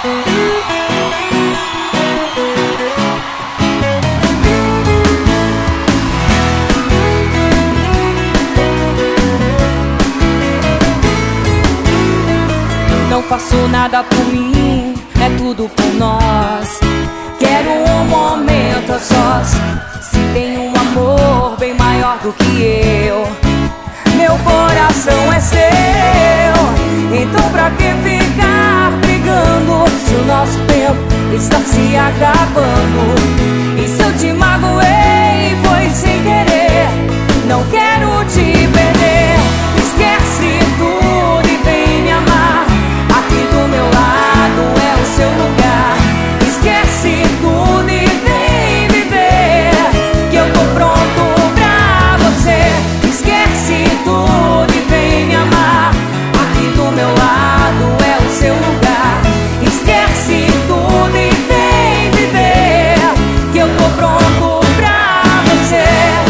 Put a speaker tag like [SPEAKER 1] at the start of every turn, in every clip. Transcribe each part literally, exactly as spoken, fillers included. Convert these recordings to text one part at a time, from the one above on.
[SPEAKER 1] Não faço nada por mim, é tudo por nós. Quero um momento a sós. Se tem um amor bem maior do que eu, meu coração é seu. Então pra que ficar brigando se o nosso tempo está se acabando? E se eu te magoei foi sem querer, não quero te perder. Esquece tudo e vem me amar. Aqui do meu lado é o seu lugar. Esquece tudo e vem viver, que eu tô pronto pra você. Esquece tudo e vem me amar. Aqui do meu lado é o seu lugar. Esquece tudo e vem viver, que eu tô pronto pra você.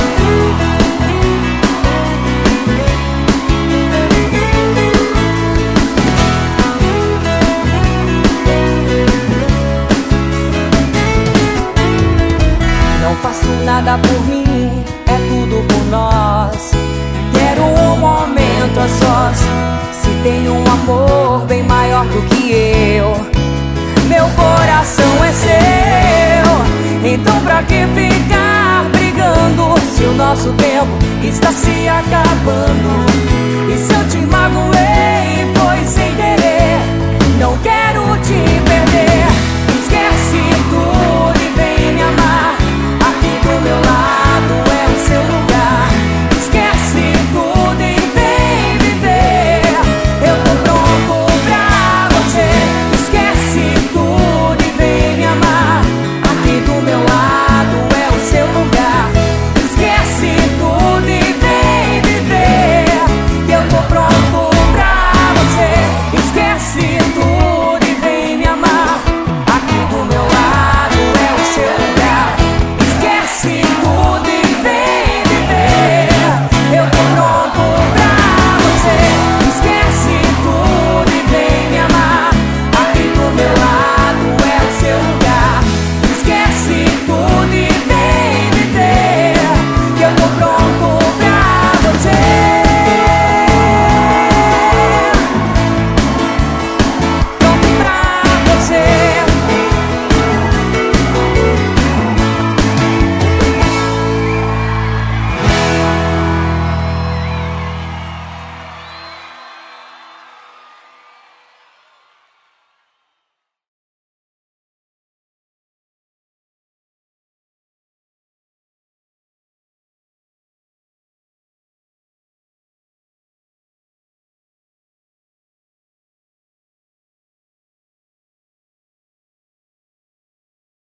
[SPEAKER 1] Não faço nada por mim, é tudo por nós. Quero um momento a sós. Se tem um amor bem maior do que eu, meu coração é seu. Então pra que ficar brigando se o nosso tempo está se acabando?